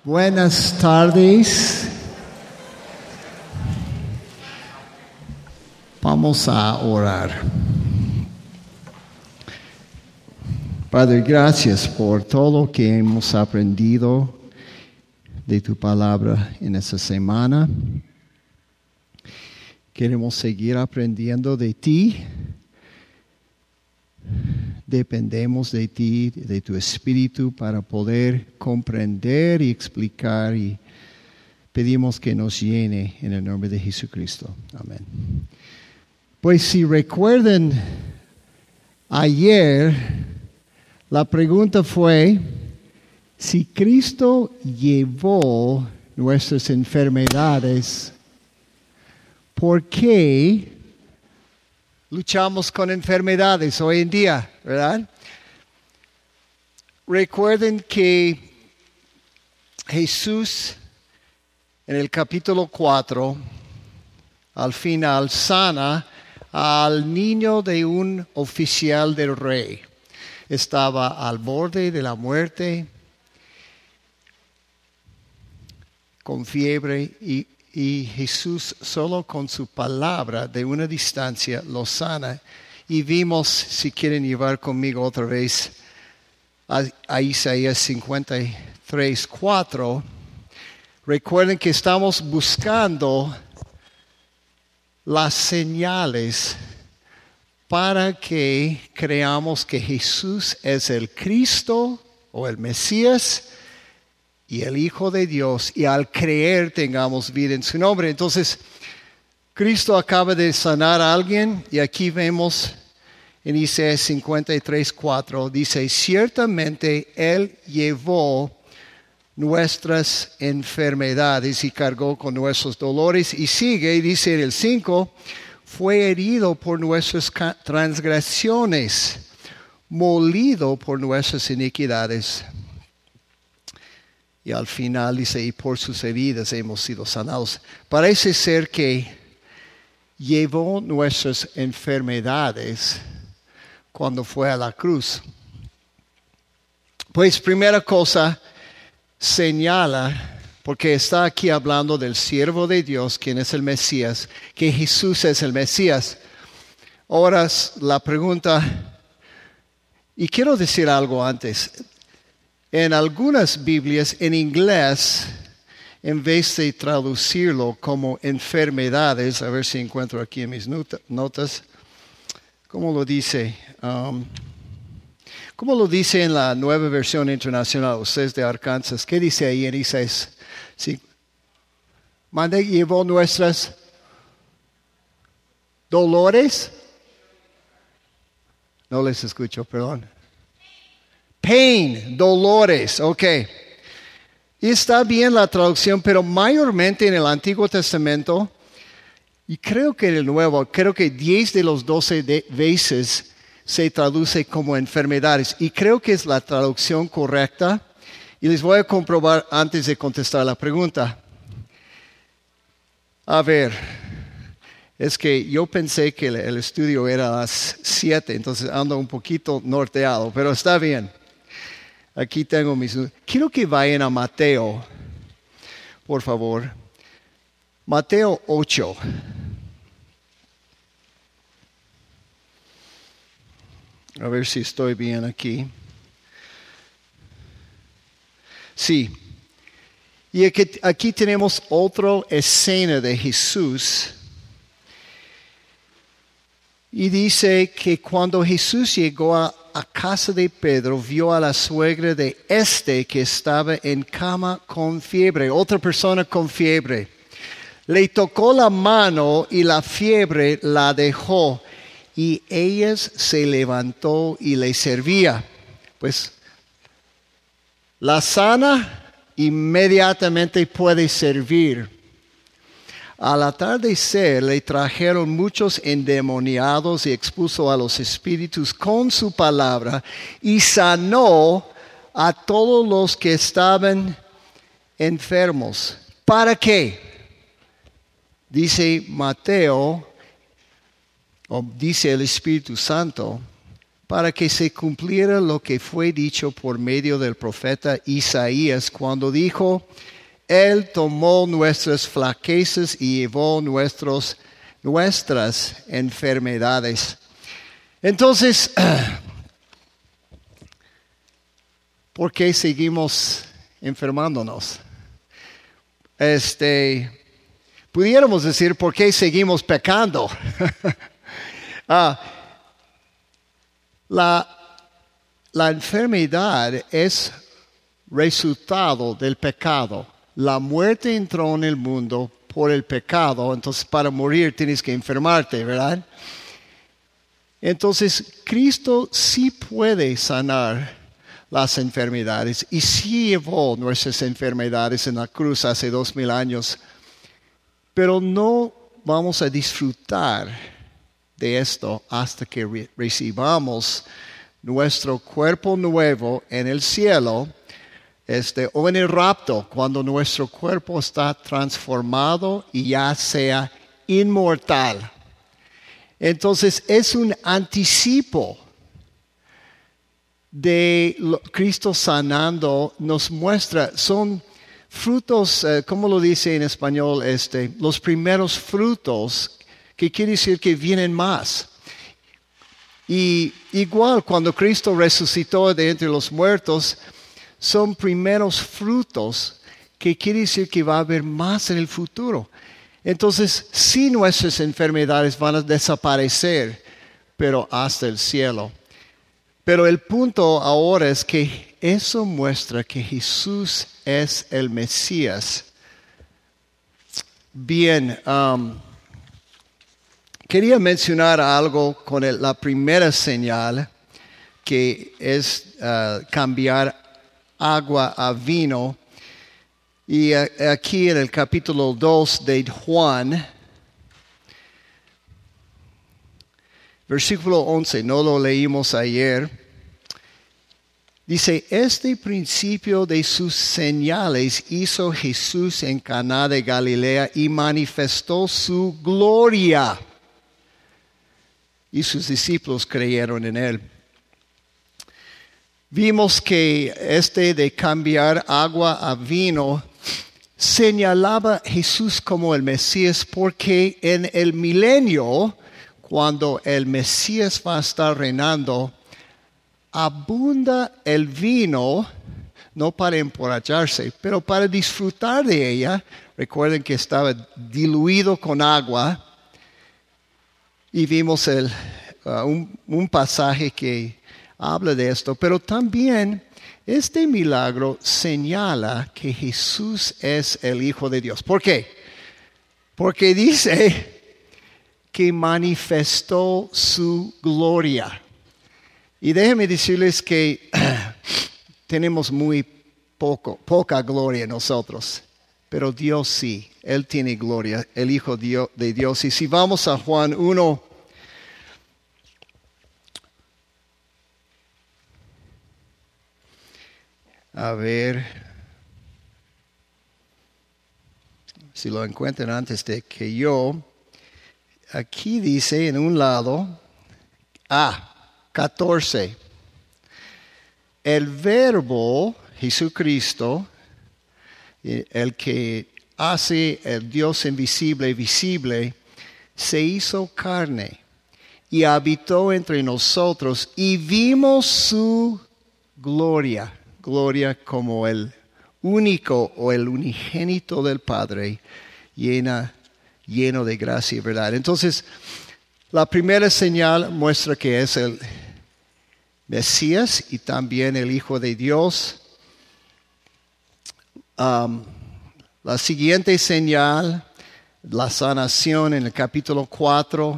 Buenas tardes. Vamos a orar. Padre, gracias por todo que hemos aprendido de tu palabra en esta semana. Queremos seguir aprendiendo de ti. Dependemos de ti, de tu Espíritu, para poder comprender y explicar, y pedimos que nos llene en el nombre de Jesucristo. Amén. Pues si recuerdan, ayer la pregunta fue si Cristo llevó nuestras enfermedades, ¿por qué luchamos con enfermedades hoy en día, verdad? Recuerden que Jesús en el capítulo 4, al final, sana al niño de un oficial del rey. Estaba al borde de la muerte, con fiebre, y Jesús solo con su palabra de una distancia lo sana. Y vimos, si quieren llevar conmigo otra vez a Isaías 53:4, recuerden que estamos buscando las señales para que creamos que Jesús es el Cristo o el Mesías y el Hijo de Dios, y al creer tengamos vida en su nombre. Entonces, Cristo acaba de sanar a alguien, y aquí vemos en Isaías 53:4, dice: ciertamente Él llevó nuestras enfermedades y cargó con nuestros dolores. Y sigue, y dice en el 5, fue herido por nuestras transgresiones, molido por nuestras iniquidades. Y al final dice, y por sus heridas hemos sido sanados. Parece ser que llevó nuestras enfermedades cuando fue a la cruz. Pues primera cosa, señala, porque está aquí hablando del siervo de Dios, quien es el Mesías, que Jesús es el Mesías. Ahora la pregunta, y quiero decir algo antes. En algunas Biblias en inglés, en vez de traducirlo como enfermedades, a ver si encuentro aquí en mis notas, ¿cómo lo dice? ¿Cómo lo dice en la Nueva Versión Internacional? Ustedes de Arkansas, ¿qué dice ahí en Isaías? Sí. Mande, llevó nuestras dolores. No les escucho, perdón. Pain, dolores, ok. Y está bien la traducción, pero mayormente en el Antiguo Testamento, y creo que en el Nuevo, creo que 10 de los 12 veces se traduce como enfermedades. Y creo que es la traducción correcta. Y les voy a comprobar antes de contestar la pregunta. A ver, es que yo pensé que el estudio era a las 7, entonces ando un poquito norteado, pero está bien. Aquí tengo mis... Quiero que vayan a Mateo, por favor. Mateo 8. A ver si estoy bien aquí. Sí. Y aquí tenemos otra escena de Jesús. Y dice que cuando Jesús llegó a casa de Pedro, vio a la suegra de que estaba en cama con fiebre, otra persona con fiebre. Le tocó la mano y la fiebre la dejó, y ella se levantó y le servía. Pues la sana inmediatamente puede servir. Al atardecer le trajeron muchos endemoniados y expuso a los espíritus con su palabra y sanó a todos los que estaban enfermos. ¿Para qué? Dice Mateo, o dice el Espíritu Santo, para que se cumpliera lo que fue dicho por medio del profeta Isaías cuando dijo: Él tomó nuestras flaquezas y llevó nuestras enfermedades. Entonces, ¿por qué seguimos enfermándonos? Pudiéramos decir, ¿por qué seguimos pecando? La enfermedad es resultado del pecado. La muerte entró en el mundo por el pecado, entonces para morir tienes que enfermarte, ¿verdad? Entonces Cristo sí puede sanar las enfermedades y sí llevó nuestras enfermedades en la cruz hace 2000 años, pero no vamos a disfrutar de esto hasta que recibamos nuestro cuerpo nuevo en el cielo, o en el rapto, cuando nuestro cuerpo está transformado y ya sea inmortal. Entonces es un anticipo de Cristo sanando, nos muestra, son frutos, ¿cómo lo dice en español? Los primeros frutos, que quiere decir que vienen más. Y igual cuando Cristo resucitó de entre los muertos, son primeros frutos, que quiere decir que va a haber más en el futuro. Entonces, sí, nuestras enfermedades van a desaparecer, pero hasta el cielo. Pero el punto ahora es que eso muestra que Jesús es el Mesías. Bien, quería mencionar algo con la primera señal, que es cambiar agua a vino. Y aquí en el capítulo 2 de Juan, versículo 11, no lo leímos ayer, dice: este principio de sus señales hizo Jesús en Caná de Galilea y manifestó su gloria. Y sus discípulos creyeron en él. Vimos que de cambiar agua a vino señalaba a Jesús como el Mesías, porque en el milenio, cuando el Mesías va a estar reinando, abunda el vino, no para emborracharse, pero para disfrutar de ella. Recuerden que estaba diluido con agua. Y vimos un pasaje que habla de esto, pero también este milagro señala que Jesús es el Hijo de Dios. ¿Por qué? Porque dice que manifestó su gloria. Y déjenme decirles que tenemos muy poca gloria nosotros, pero Dios sí, Él tiene gloria, el Hijo de Dios. Y si vamos a Juan 1, a ver si lo encuentran antes de que yo. Aquí dice en un lado, 14. El Verbo, Jesucristo, el que hace el Dios invisible visible, se hizo carne y habitó entre nosotros y vimos su gloria. Gloria como el único o el unigénito del Padre, lleno de gracia y verdad. Entonces, la primera señal muestra que es el Mesías y también el Hijo de Dios. La siguiente señal, la sanación en el capítulo 4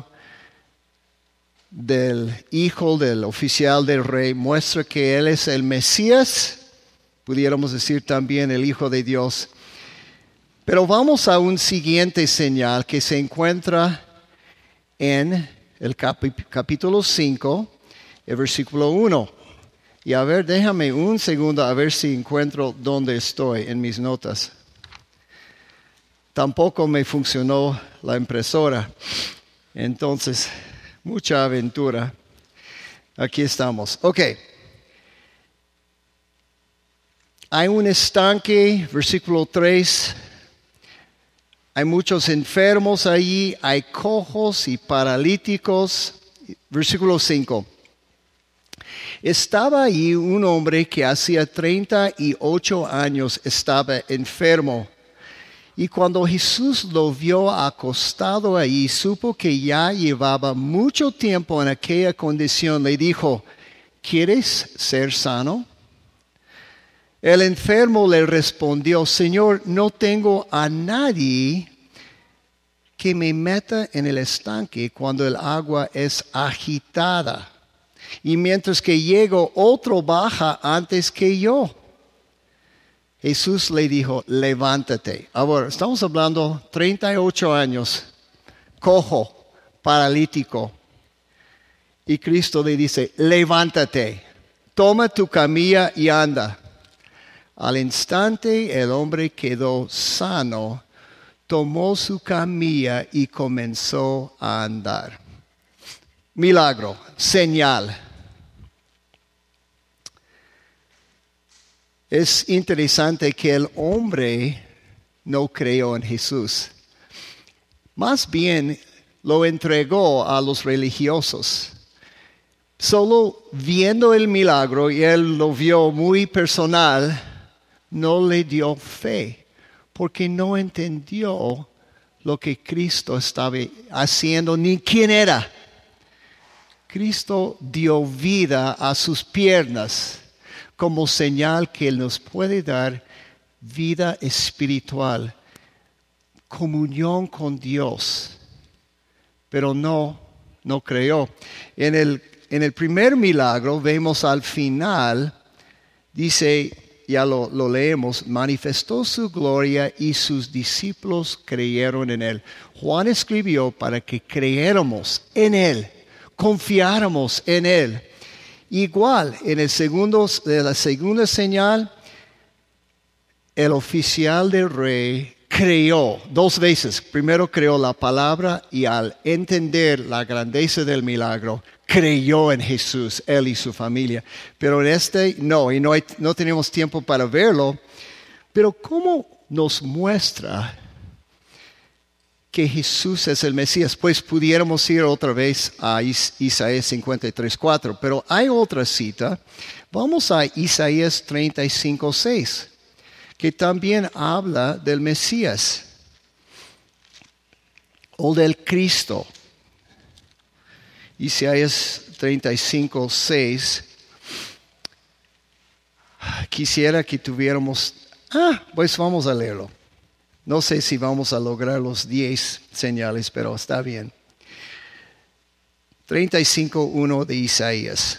del hijo del oficial del rey, muestra que Él es el Mesías, pudiéramos decir también el Hijo de Dios. Pero vamos a un siguiente señal que se encuentra en el capítulo 5, el versículo 1. Y a ver, déjame un segundo a ver si encuentro dónde estoy en mis notas. Tampoco me funcionó la impresora, entonces mucha aventura. Aquí estamos. Ok. Hay un estanque, versículo 3. Hay muchos enfermos allí, hay cojos y paralíticos. Versículo 5. Estaba allí un hombre que hacía 38 años estaba enfermo. Y cuando Jesús lo vio acostado allí, supo que ya llevaba mucho tiempo en aquella condición. Le dijo, ¿quieres ser sano? El enfermo le respondió, Señor, no tengo a nadie que me meta en el estanque cuando el agua es agitada. Y mientras que llego, otro baja antes que yo. Jesús le dijo, levántate. Ahora, estamos hablando 38 años, cojo, paralítico. Y Cristo le dice, levántate, toma tu camilla y anda. Al instante el hombre quedó sano, tomó su camilla y comenzó a andar. Milagro, señal. Es interesante que el hombre no creyó en Jesús. Más bien lo entregó a los religiosos. Solo viendo el milagro, y él lo vio muy personal, no le dio fe, porque no entendió lo que Cristo estaba haciendo, ni quién era. Cristo dio vida a sus piernas como señal que Él nos puede dar vida espiritual, comunión con Dios. Pero no creyó. En el primer milagro vemos al final, dice, ya lo leemos, manifestó su gloria y sus discípulos creyeron en Él. Juan escribió para que creyéramos en Él, confiáramos en Él. Igual, en la segunda señal, el oficial del rey creyó 2 veces. Primero creyó la palabra y al entender la grandeza del milagro, creyó en Jesús, él y su familia. Pero en no tenemos tiempo para verlo. Pero ¿cómo nos muestra que Jesús es el Mesías? Pues pudiéramos ir otra vez a Isaías 53:4, pero hay otra cita. Vamos a Isaías 35:6, que también habla del Mesías o del Cristo. Isaías 35:6. Quisiera que tuviéramos... pues vamos a leerlo. No sé si vamos a lograr los 10 señales, pero está bien. 35:1 de Isaías.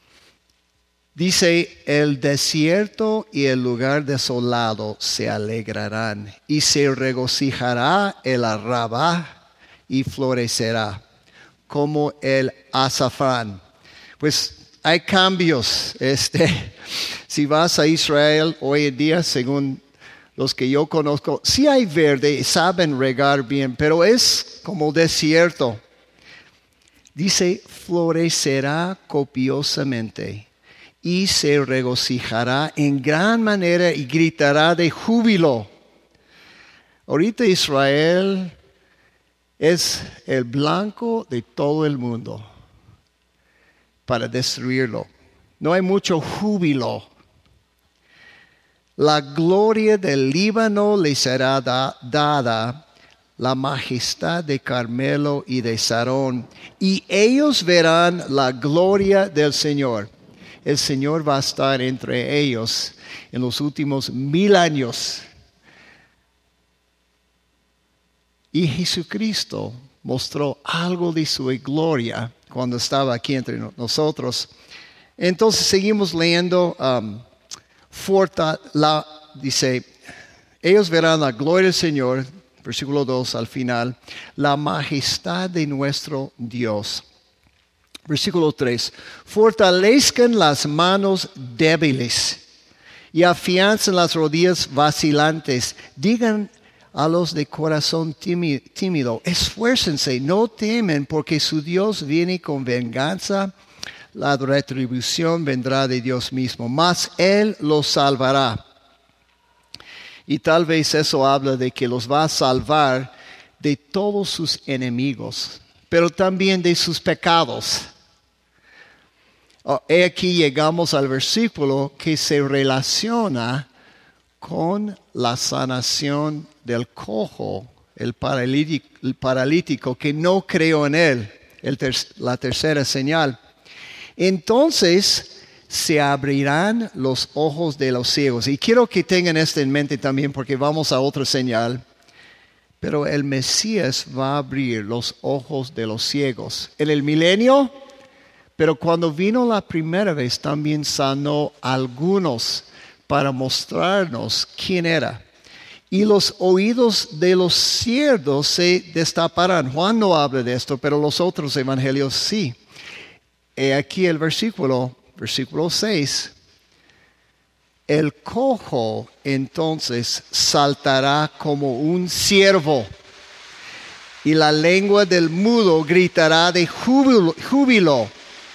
Dice, el desierto y el lugar desolado se alegrarán, y se regocijará el Arabá y florecerá, como el azafrán. Pues hay cambios. Si vas a Israel hoy en día, según los que yo conozco, sí hay verde, saben regar bien, pero es como desierto. Dice, florecerá copiosamente y se regocijará en gran manera y gritará de júbilo. Ahorita Israel es el blanco de todo el mundo para destruirlo. No hay mucho júbilo. La gloria del Líbano les será dada, la majestad de Carmelo y de Sarón, y ellos verán la gloria del Señor. El Señor va a estar entre ellos en los últimos 1000 años. Y Jesucristo mostró algo de su gloria cuando estaba aquí entre nosotros. Entonces seguimos leyendo. Dice, ellos verán la gloria del Señor, versículo 2 al final, la majestad de nuestro Dios. Versículo 3, fortalezcan las manos débiles y afiancen las rodillas vacilantes. Digan a los de corazón tímido, esfuércense, no temen, porque su Dios viene con venganza. la retribución vendrá de Dios mismo, mas Él los salvará. Y tal vez eso habla de que los va a salvar de todos sus enemigos, pero también de sus pecados. Aquí llegamos al versículo que se relaciona con la sanación del cojo, el paralítico que no creyó en él, la tercera señal. Entonces se abrirán los ojos de los ciegos. Y quiero que tengan esto en mente también porque vamos a otra señal. Pero el Mesías va a abrir los ojos de los ciegos. En el milenio, pero cuando vino la primera vez también sanó a algunos para mostrarnos quién era. Y los oídos de los ciegos se destaparán. Juan no habla de esto, pero los otros evangelios sí. He aquí el versículo 6. El cojo entonces saltará como un ciervo, y la lengua del mudo gritará de júbilo.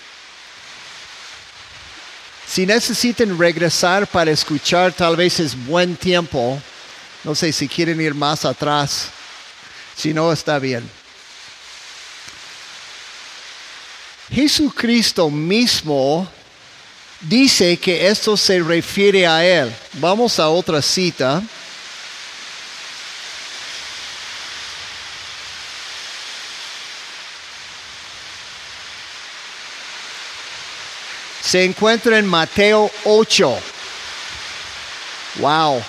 Si necesitan regresar para escuchar, tal vez es buen tiempo. No sé si quieren ir más atrás. Si no, está bien. Jesucristo mismo dice que esto se refiere a Él. Vamos a otra cita. Se encuentra en Mateo 8. Wow.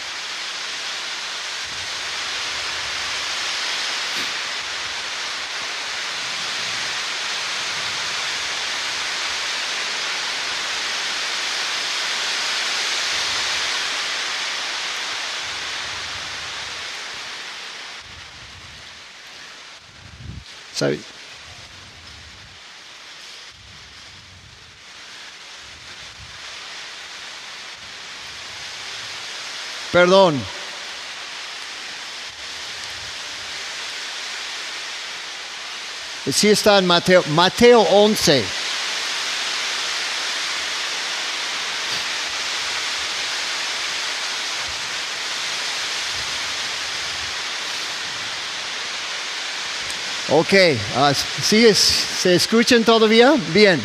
¿Sabe? Perdón. Sí está en Mateo 11. Ok, ¿sí se escuchan todavía? Bien.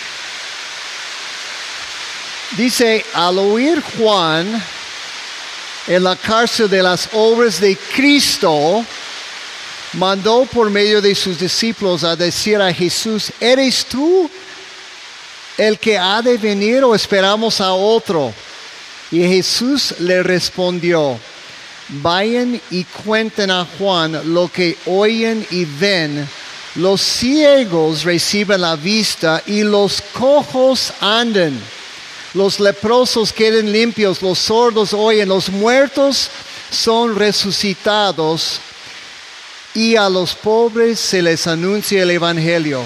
Dice, al oír Juan en la cárcel de las obras de Cristo, mandó por medio de sus discípulos a decir a Jesús, ¿eres tú el que ha de venir o esperamos a otro? Y Jesús le respondió, vayan y cuenten a Juan lo que oyen y ven. Los ciegos reciben la vista y los cojos andan. Los leprosos quedan limpios, los sordos oyen, los muertos son resucitados y a los pobres se les anuncia el evangelio.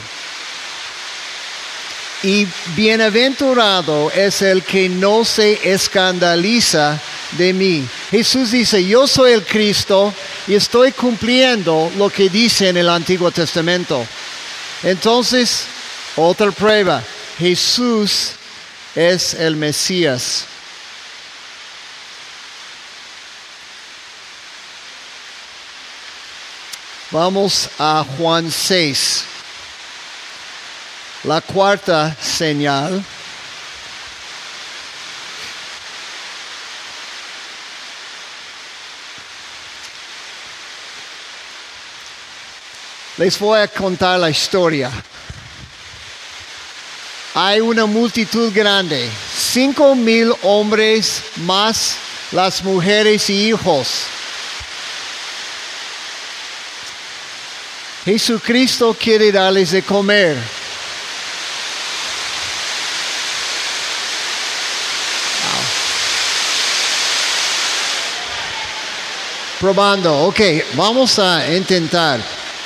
Y bienaventurado es el que no se escandaliza de mí. Jesús dice, yo soy el Cristo y estoy cumpliendo lo que dice en el Antiguo Testamento. Entonces, otra prueba, Jesús es el Mesías. Vamos a Juan 6. La cuarta señal. Les voy a contar la historia. Hay una multitud grande, 5,000 hombres más las mujeres y hijos. Jesucristo quiere darles de comer. Probando, ok, vamos a intentar.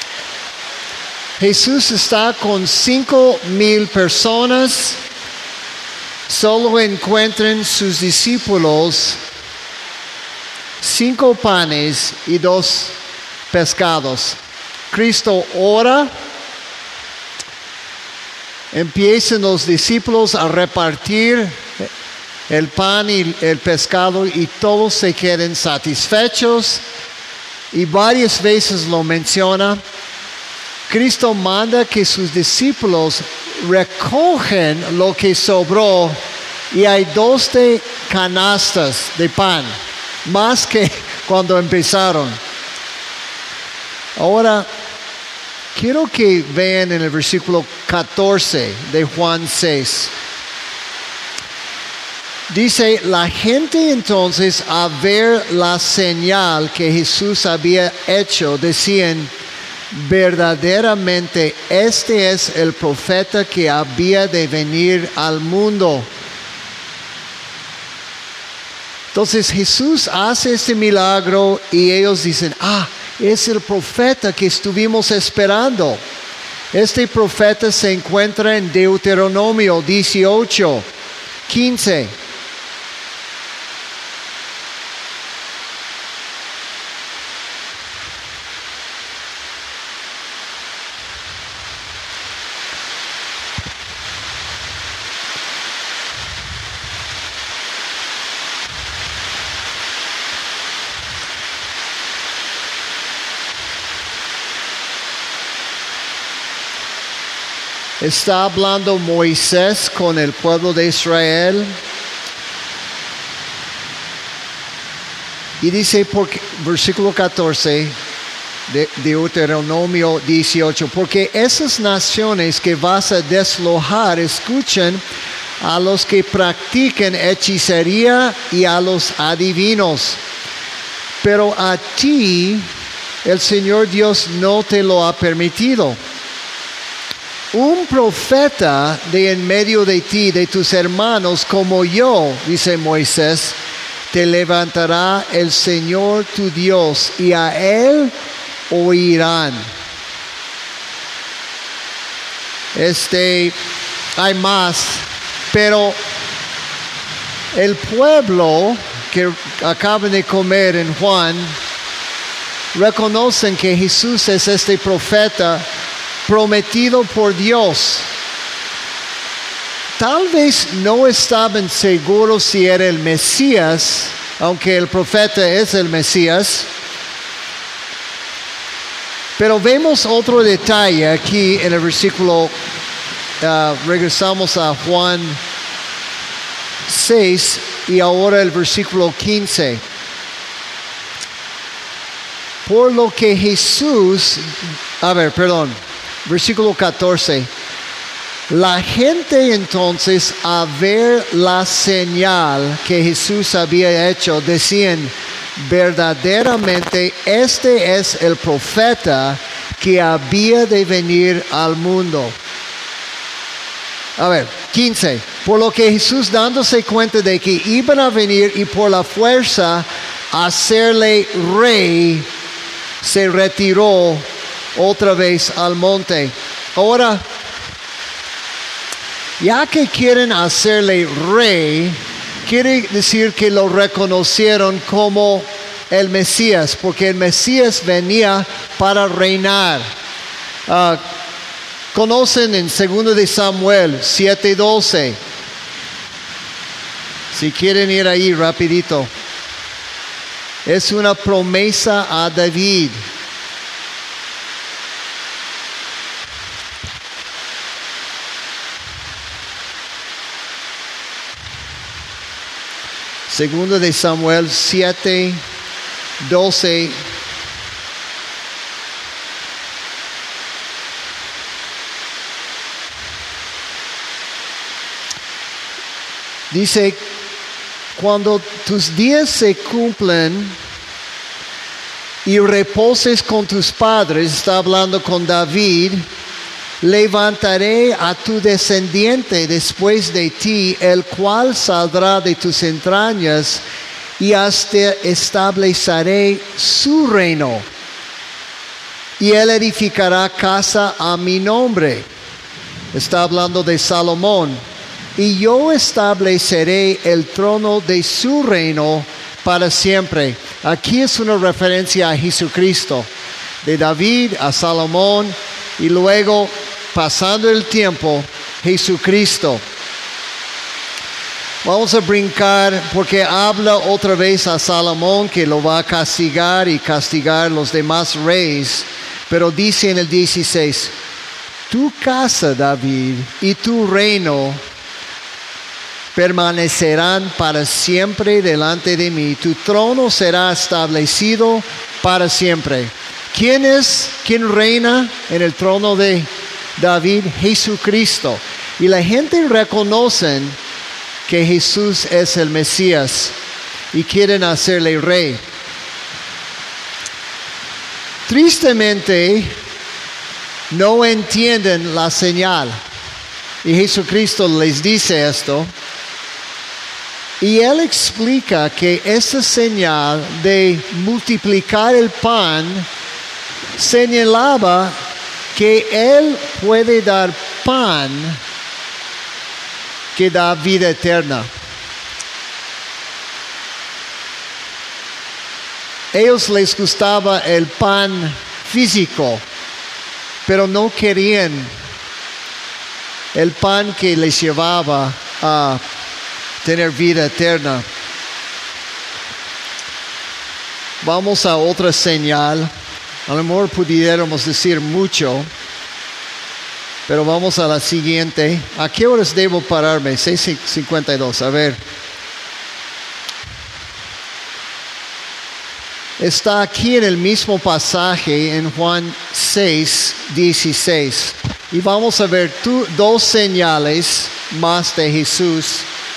Jesús está con 5,000 personas. Solo encuentran sus discípulos 5 panes y 2 pescados. Cristo ora empiezan los discípulos a repartir el pan y el pescado y todos se quedan satisfechos. Y varias veces lo menciona. Cristo manda que sus discípulos recogen lo que sobró y hay 12 canastas de pan, más que cuando empezaron. Ahora, quiero que vean en el versículo 14 de Juan 6. Dice, la gente entonces a ver la señal que Jesús había hecho, decían, verdaderamente este es el profeta que había de venir al mundo. Entonces Jesús hace este milagro y ellos dicen, es el profeta que estuvimos esperando. Este profeta se encuentra en Deuteronomio 18, 15. Está hablando Moisés con el pueblo de Israel. Y dice, versículo 14 de Deuteronomio 18, porque esas naciones que vas a deslojar escuchan a los que practican hechicería y a los adivinos. Pero a ti el Señor Dios no te lo ha permitido. Un profeta de en medio de ti, de tus hermanos, como yo, dice Moisés, te levantará el Señor tu Dios y a él oirán. Hay más, pero el pueblo que acaban de comer en Juan reconocen que Jesús es este profeta prometido por Dios. Tal vez no estaban seguros si era el Mesías, aunque el profeta es el Mesías. Pero vemos otro detalle aquí en el versículo, regresamos a Juan 6 y ahora el versículo 15. Por lo que Jesús, versículo 14. La gente entonces a ver la señal que Jesús había hecho decían, verdaderamente este es el profeta que había de venir al mundo. 15. Por lo que Jesús, dándose cuenta de que iban a venir y por la fuerza hacerle rey, se retiró otra vez al monte. Ahora, ya que quieren hacerle rey, quiere decir que lo reconocieron como el Mesías, porque el Mesías venía para reinar. Conocen en 2 de Samuel 7:12. Si quieren ir ahí rapidito. Es una promesa a David. Segundo de Samuel 7:12. Dice, cuando tus días se cumplen y reposes con tus padres, está hablando con David, levantaré a tu descendiente después de ti, el cual saldrá de tus entrañas, y hasta estableceré su reino. Y él edificará casa a mi nombre. Está hablando de Salomón. Y yo estableceré el trono de su reino para siempre. Aquí es una referencia a Jesucristo. De David a Salomón, y luego, pasando el tiempo, Jesucristo. Vamos a brincar porque habla otra vez a Salomón que lo va a castigar y castigar los demás reyes. Pero dice en el 16, tu casa, David, y tu reino permanecerán para siempre delante de mí. Tu trono será establecido para siempre. ¿Quién reina en el trono de David? Jesucristo. Y la gente reconoce que Jesús es el Mesías y quieren hacerle rey. Tristemente, no entienden la señal. Y Jesucristo les dice esto. Y Él explica que esa señal de multiplicar el pan señalaba que Él puede dar pan que da vida eterna. Ellos les gustaba el pan físico, pero no querían el pan que les llevaba a tener vida eterna. Vamos a otra señal. A lo mejor pudiéramos decir mucho, pero vamos a la siguiente. ¿A qué horas debo pararme? 6:52. A ver. Está aquí en el mismo pasaje en Juan 6:16. Y vamos a ver dos señales más de Jesús.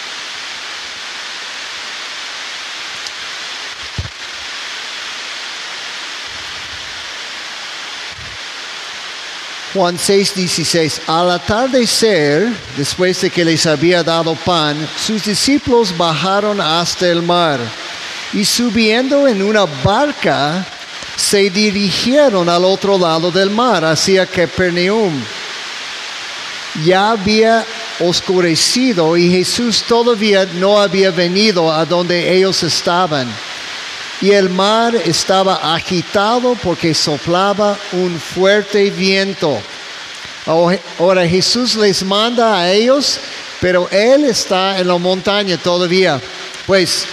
Juan 6:16. Al atardecer, después de que les había dado pan, sus discípulos bajaron hasta el mar y subiendo en una barca, se dirigieron al otro lado del mar, hacia Capernaum. Ya había oscurecido y Jesús todavía no había venido a donde ellos estaban. Y el mar estaba agitado porque soplaba un fuerte viento. Ahora Jesús les manda a ellos, pero Él está en la montaña todavía. Pues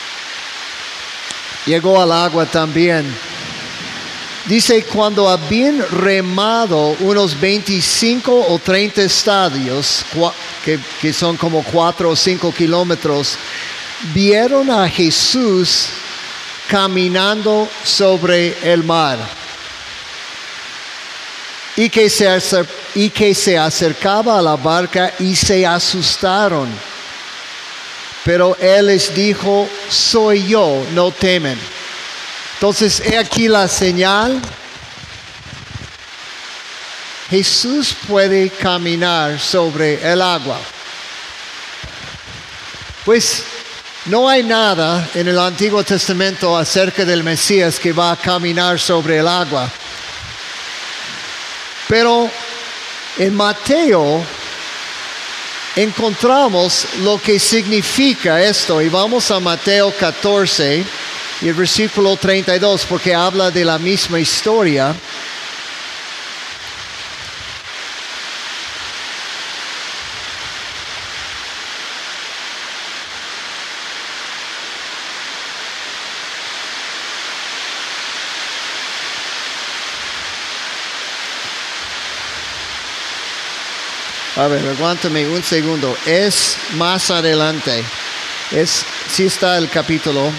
llegó al agua también. Dice, cuando habían remado unos 25 o 30 estadios, que son como 4 o 5 kilómetros, vieron a Jesús caminando sobre el mar y que se acercaba a la barca y se asustaron. Pero Él les dijo, soy yo, no temen. Entonces, he aquí la señal. Jesús puede caminar sobre el agua. Pues no hay nada en el Antiguo Testamento acerca del Mesías que va a caminar sobre el agua. Pero en Mateo encontramos lo que significa esto. Y vamos a Mateo 14 y el versículo 32, porque habla de la misma historia. A ver, aguántame un segundo. Es más adelante. Sí está el capítulo.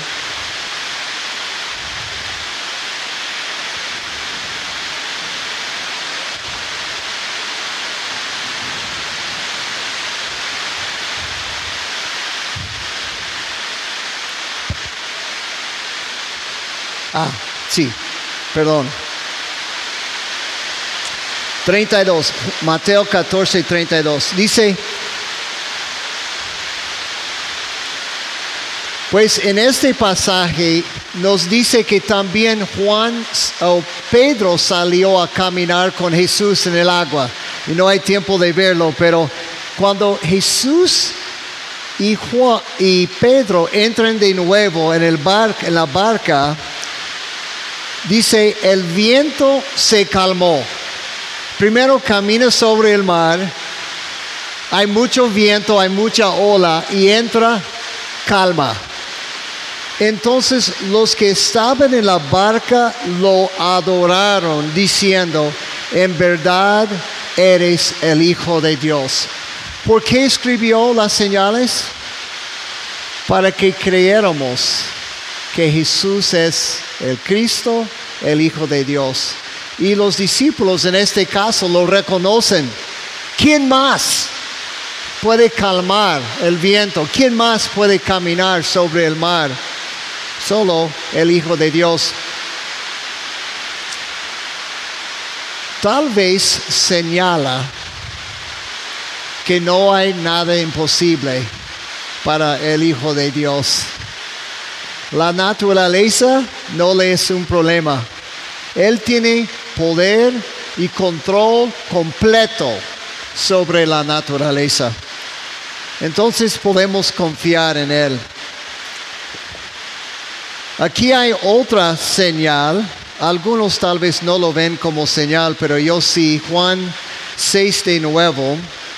Sí, perdón. 32, Mateo 14, 32. Dice, pues en este pasaje nos dice que también Pedro salió a caminar con Jesús en el agua. Y no hay tiempo de verlo, pero cuando Jesús y Pedro entran de nuevo en la barca, dice, el viento se calmó. Primero camina sobre el mar Hay mucho viento, hay mucha ola y entra calma. Entonces los que estaban en la barca lo adoraron diciendo, en verdad eres el Hijo de Dios. ¿Por qué escribió las señales? Para que creyéramos que Jesús es el Cristo, el Hijo de Dios. Y los discípulos en este caso lo reconocen. ¿Quién más puede calmar el viento? ¿Quién más puede caminar sobre el mar? Solo el Hijo de Dios. Tal vez señala que no hay nada imposible para el Hijo de Dios. La naturaleza no le es un problema. Él tiene poder y control completo sobre la naturaleza. Entonces podemos confiar en Él. Aquí hay otra señal. Algunos tal vez no lo ven como señal, pero yo sí. Juan 6 de nuevo.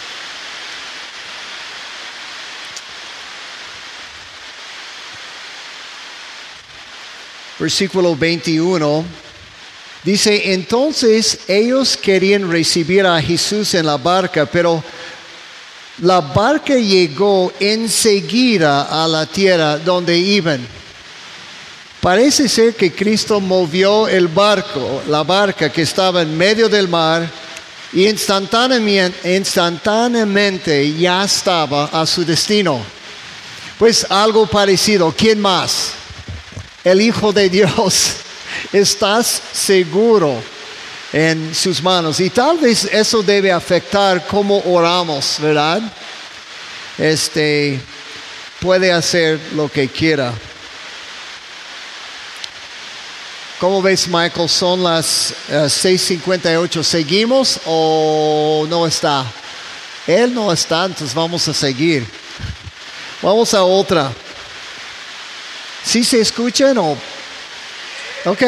Versículo 21. Dice, entonces ellos querían recibir a Jesús en la barca, pero la barca llegó enseguida a la tierra donde iban. Parece ser que Cristo movió el barco, la barca que estaba en medio del mar, y instantáneamente ya estaba a su destino. Pues algo parecido. ¿Quién más? El Hijo de Dios. Estás seguro en sus manos. Y tal vez eso debe afectar cómo oramos, ¿verdad? Puede hacer lo que quiera. ¿Cómo ves, Michael? Son las 6:58. ¿Seguimos o no está? Él no está, entonces vamos a seguir. Vamos a otra. ¿Sí se escuchan o...? Ok.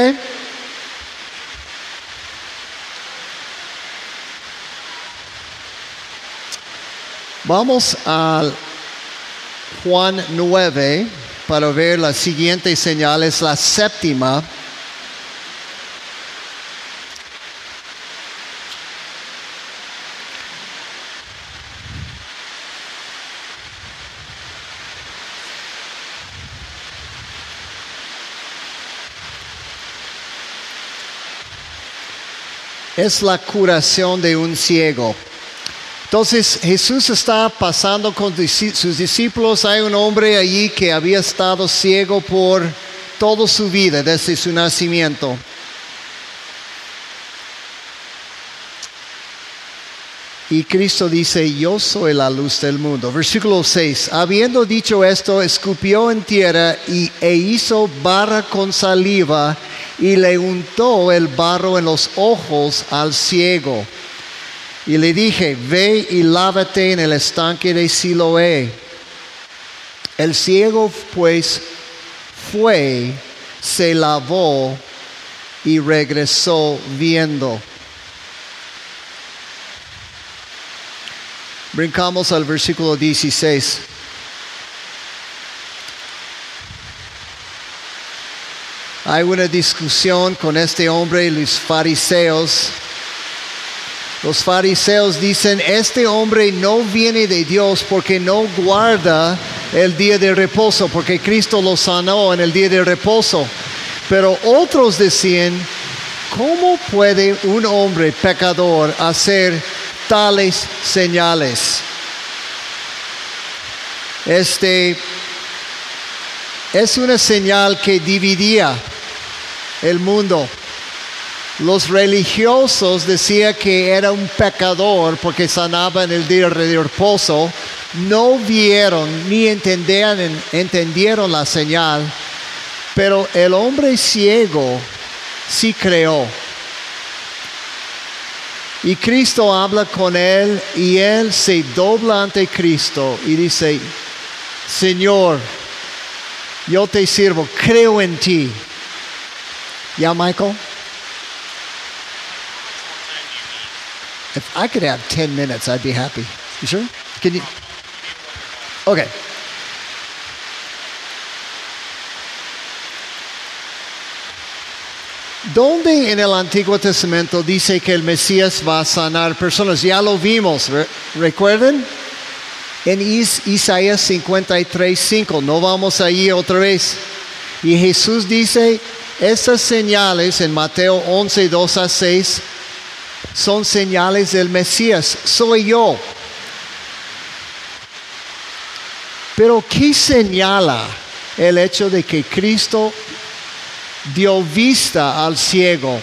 Vamos a Juan 9 para ver la siguiente señal, es la séptima. Es la curación de un ciego. Entonces Jesús está pasando con sus discípulos. Hay un hombre allí que había estado ciego por toda su vida, desde su nacimiento. Y Cristo dice, yo soy la luz del mundo. Versículo 6. Habiendo dicho esto, escupió en tierra e hizo barra con saliva y le untó el barro en los ojos al ciego. Y le dije, ve y lávate en el estanque de Siloé. El ciego pues fue, se lavó y regresó viendo. Brincamos al versículo 16. Hay una discusión con este hombre y los fariseos. Los fariseos dicen, este hombre no viene de Dios porque no guarda el día de reposo, porque Cristo lo sanó en el día de reposo. Pero otros decían, ¿cómo puede un hombre pecador hacer tales señales? Es una señal que dividía el mundo. Los religiosos decían que era un pecador porque sanaba en el día de reposo. No vieron ni entendieron la señal, pero el hombre ciego sí creó. Y Cristo habla con él y él se dobla ante Cristo y dice, Señor, yo te sirvo, creo en ti. ¿Ya, Michael? If I could have 10 minutes, I'd be happy. You sure? Ok. ¿Dónde en el Antiguo Testamento dice que el Mesías va a sanar personas? Ya lo vimos, ¿recuerdan? En Isaías 53:5, no vamos allí otra vez. Y Jesús dice, estas señales en Mateo 11:2-6 son señales del Mesías, soy yo. Pero ¿qué señala el hecho de que Cristo dio vista al ciego?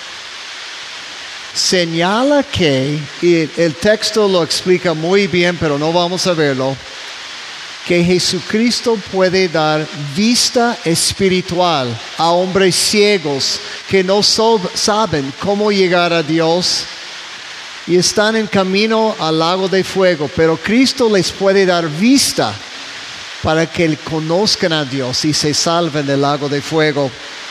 Señala que, y el texto lo explica muy bien, pero no vamos a verlo, que Jesucristo puede dar vista espiritual a hombres ciegos que no saben cómo llegar a Dios y están en camino al lago de fuego, pero Cristo les puede dar vista para que conozcan a Dios y se salven del lago de fuego.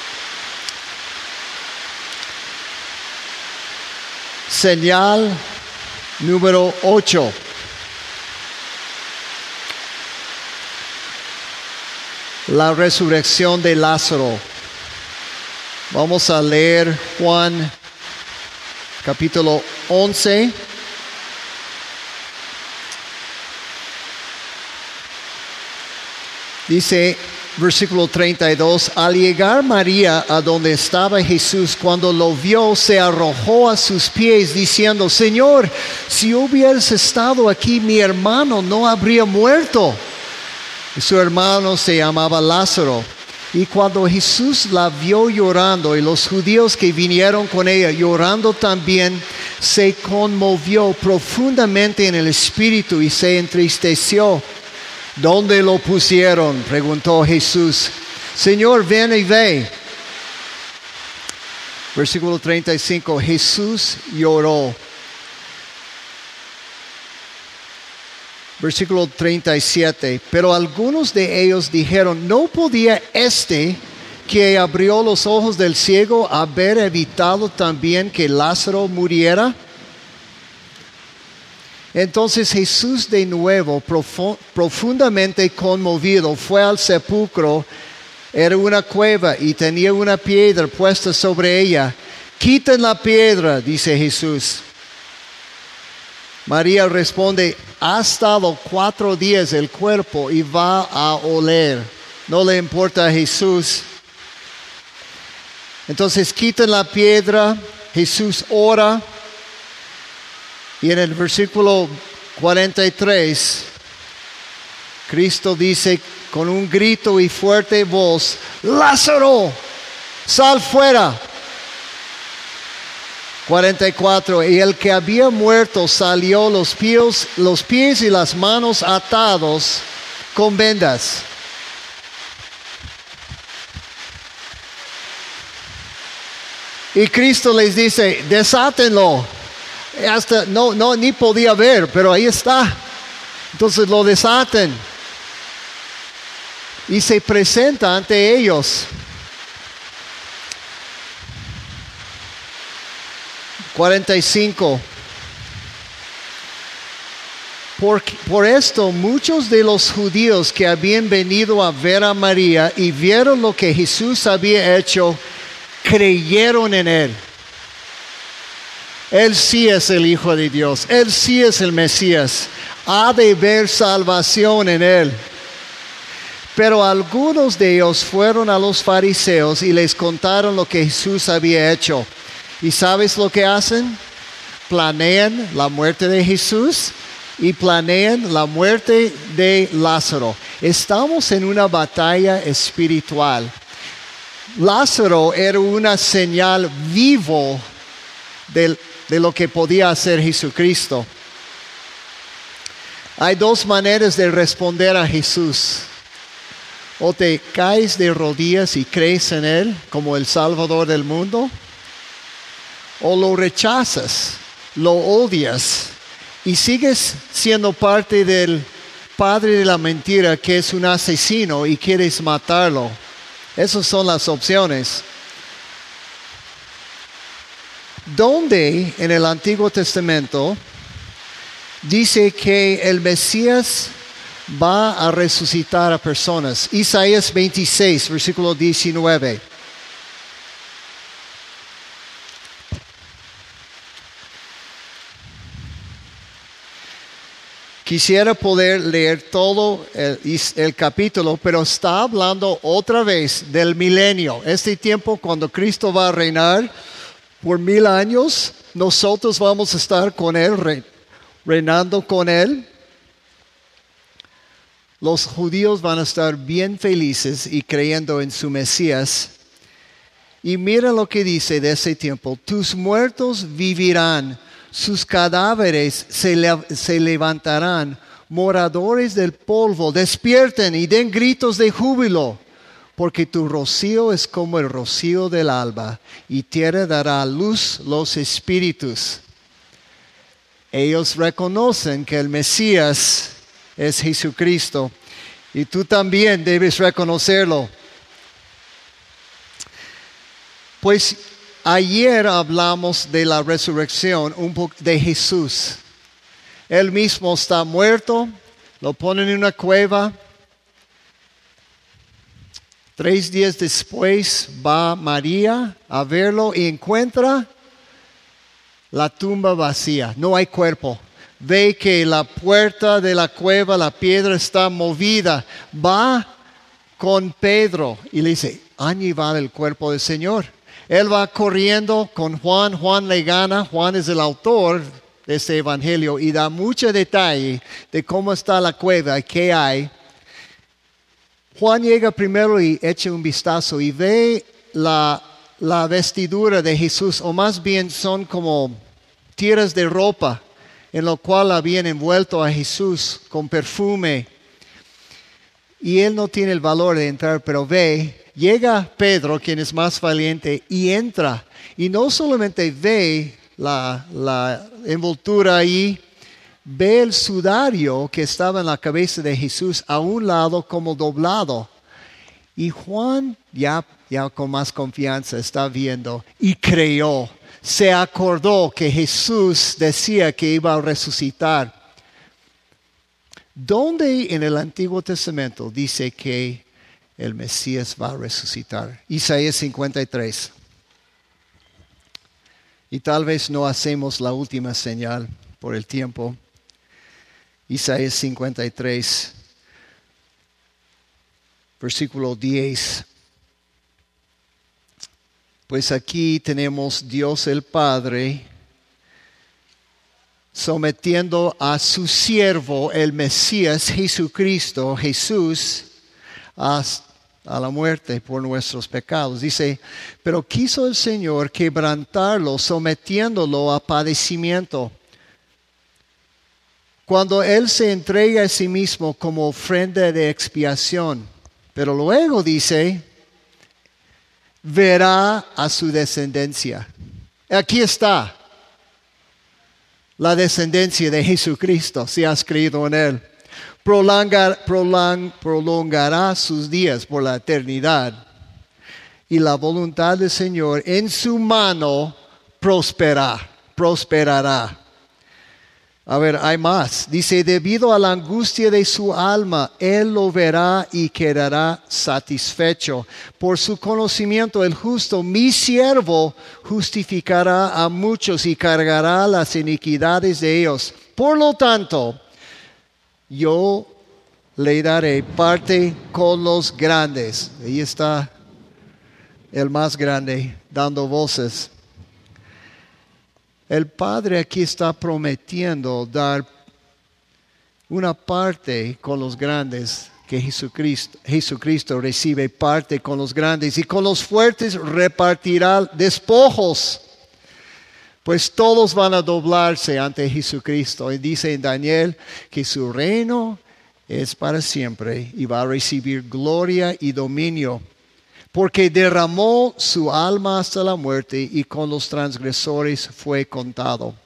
Señal número 8. La resurrección de Lázaro. Vamos a leer Juan capítulo 11. Dice, versículo 32, al llegar María a donde estaba Jesús, cuando lo vio, se arrojó a sus pies, diciendo, Señor, si hubieras estado aquí, mi hermano no habría muerto. Y su hermano se llamaba Lázaro. Y cuando Jesús la vio llorando, y los judíos que vinieron con ella llorando también, se conmovió profundamente en el espíritu y se entristeció. ¿Dónde lo pusieron?, preguntó Jesús. Señor, ven y ve. Versículo 35, Jesús lloró. Versículo 37, pero algunos de ellos dijeron, ¿no podía este que abrió los ojos del ciego haber evitado también que Lázaro muriera? Entonces Jesús de nuevo, profundamente conmovido, fue al sepulcro. Era una cueva y tenía una piedra puesta sobre ella. Quiten la piedra, dice Jesús. María responde, ha estado 4 días el cuerpo y va a oler. No le importa a Jesús. Entonces quitan la piedra, Jesús ora. Y en el versículo 43, Cristo dice con un grito y fuerte voz, Lázaro, sal fuera. 44, y el que había muerto salió, los pies y las manos atados con vendas. Y Cristo les dice, desátenlo. Hasta ni podía ver, pero ahí está. Entonces lo desaten y se presenta ante ellos. 45. Por esto muchos de los judíos que habían venido a ver a María y vieron lo que Jesús había hecho, creyeron en él. Él sí es el Hijo de Dios. Él sí es el Mesías. Ha de haber salvación en él. Pero algunos de ellos fueron a los fariseos y les contaron lo que Jesús había hecho. ¿Y sabes lo que hacen? Planean la muerte de Jesús y planean la muerte de Lázaro. Estamos en una batalla espiritual. Lázaro era una señal vivo de lo que podía hacer Jesucristo. Hay 2 maneras de responder a Jesús. O te caes de rodillas y crees en Él como el Salvador del mundo, o lo rechazas, lo odias y sigues siendo parte del padre de la mentira, que es un asesino, y quieres matarlo. Esas son las opciones. ¿Dónde en el Antiguo Testamento dice que el Mesías va a resucitar a personas. Isaías 26, versículo 19. Quisiera poder leer todo el capítulo, pero está hablando otra vez del milenio. Este tiempo cuando Cristo va a reinar por 1000 años, nosotros vamos a estar con Él, reinando con Él. Los judíos van a estar bien felices y creyendo en su Mesías. Y mira lo que dice de ese tiempo: tus muertos vivirán, sus cadáveres se levantarán, moradores del polvo, despierten y den gritos de júbilo, porque tu rocío es como el rocío del alba, y tierra dará a luz los espíritus. Ellos reconocen que el Mesías es Jesucristo, y tú también debes reconocerlo. Pues ayer hablamos de la resurrección, un poco de Jesús. Él mismo está muerto, lo ponen en una cueva. 3 días después va María a verlo y encuentra la tumba vacía, no hay cuerpo. Ve que la puerta de la cueva, la piedra está movida. Va con Pedro y le dice: han llevado el cuerpo del Señor. Él va corriendo con Juan. Juan le gana. Juan es el autor de este evangelio y da mucho detalle de cómo está la cueva y qué hay. Juan llega primero y echa un vistazo y ve la vestidura de Jesús, o más bien son como tiras de ropa en lo cual habían envuelto a Jesús con perfume. Y él no tiene el valor de entrar, pero ve. Llega Pedro, quien es más valiente, y entra. Y no solamente ve la envoltura ahí, ve el sudario que estaba en la cabeza de Jesús a un lado como doblado. Y Juan, ya con más confianza, está viendo y creyó. Se acordó que Jesús decía que iba a resucitar. ¿Dónde en el Antiguo Testamento dice que el Mesías va a resucitar? Isaías 53. Y tal vez no hacemos la última señal por el tiempo. Isaías 53, versículo 10. Pues aquí tenemos Dios el Padre sometiendo a su siervo, el Mesías Jesucristo, Jesús, a la muerte por nuestros pecados. Dice: pero quiso el Señor quebrantarlo, sometiéndolo a padecimiento. Cuando Él se entrega a sí mismo como ofrenda de expiación. Pero luego dice: verá a su descendencia. Aquí está la descendencia de Jesucristo, si has creído en Él. Prolongará sus días por la eternidad. Y la voluntad del Señor en su mano prosperará. A ver, hay más. Dice: debido a la angustia de su alma, Él lo verá y quedará satisfecho. Por su conocimiento, el justo, mi siervo, justificará a muchos y cargará las iniquidades de ellos. Por lo tanto, yo le daré parte con los grandes. Ahí está el más grande dando voces. El Padre aquí está prometiendo dar una parte con los grandes, que Jesucristo recibe parte con los grandes, y con los fuertes repartirá despojos. Pues todos van a doblarse ante Jesucristo. Y dice en Daniel que su reino es para siempre y va a recibir gloria y dominio. Porque derramó su alma hasta la muerte y con los transgresores fue contado.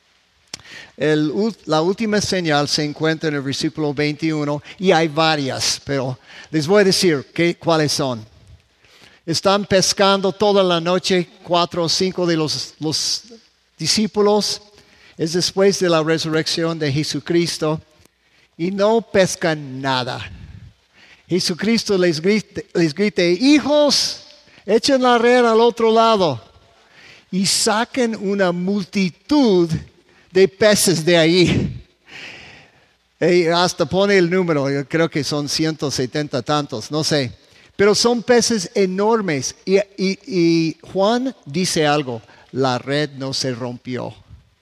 La última señal se encuentra en el versículo 21 y hay varias, pero les voy a decir cuáles son. Están pescando toda la noche 4 o 5 de los discípulos. Es después de la resurrección de Jesucristo y no pescan nada. Jesucristo les grita, hijos, echen la red al otro lado y saquen una multitud de peces de ahí. Y hasta pone el número, yo creo que son 170 tantos, no sé. Pero son peces enormes. Y Juan dice algo, la red no se rompió.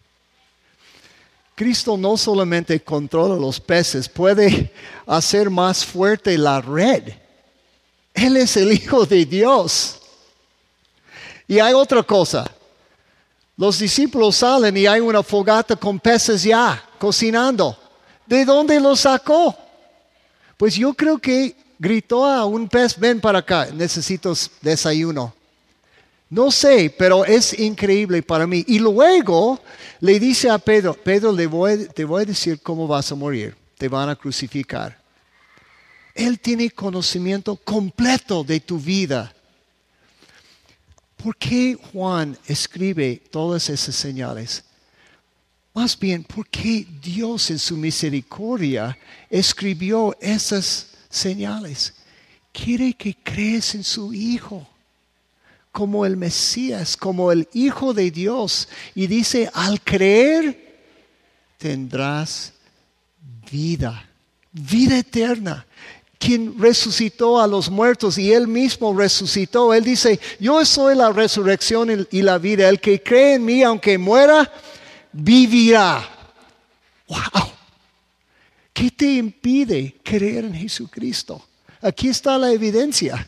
Cristo no solamente controla los peces, puede hacer más fuerte la red. Él es el Hijo de Dios. Y hay otra cosa. Los discípulos salen y hay una fogata con peces ya, cocinando. ¿De dónde los sacó? Pues yo creo que gritó a un pez, ven para acá, necesito desayuno. No sé, pero es increíble para mí. Y luego le dice a Pedro, Pedro, te voy a decir cómo vas a morir. Te van a crucificar. Él tiene conocimiento completo de tu vida. ¿Por qué Juan escribe todas esas señales? Más bien, ¿por qué Dios en su misericordia escribió esas señales? Quiere que crees en su Hijo como el Mesías, como el Hijo de Dios. Y dice, al creer tendrás vida, vida eterna. Quien resucitó a los muertos y Él mismo resucitó. Él dice, yo soy la resurrección y la vida. El que cree en mí, aunque muera, vivirá. ¡Wow! ¿Qué te impide creer en Jesucristo? Aquí está la evidencia.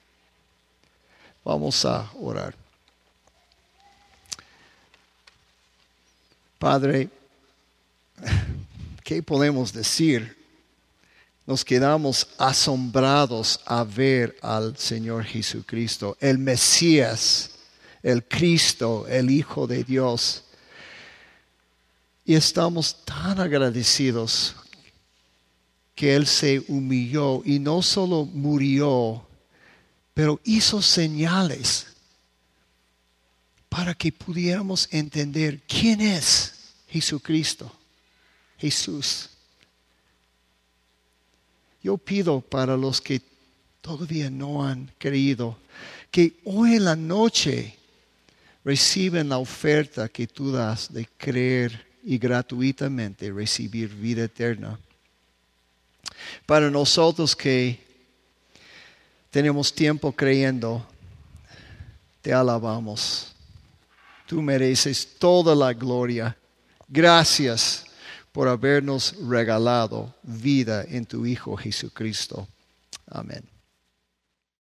Vamos a orar. Padre, ¿qué podemos decir? Nos quedamos asombrados a ver al Señor Jesucristo, el Mesías, el Cristo, el Hijo de Dios. Y estamos tan agradecidos que Él se humilló y no solo murió, pero hizo señales para que pudiéramos entender quién es Jesucristo, Jesús. Yo pido para los que todavía no han creído, que hoy en la noche reciben la oferta que tú das de creer y gratuitamente recibir vida eterna. Para nosotros que tenemos tiempo creyendo, te alabamos. Tú mereces toda la gloria. Gracias por habernos regalado vida en tu Hijo Jesucristo. Amén.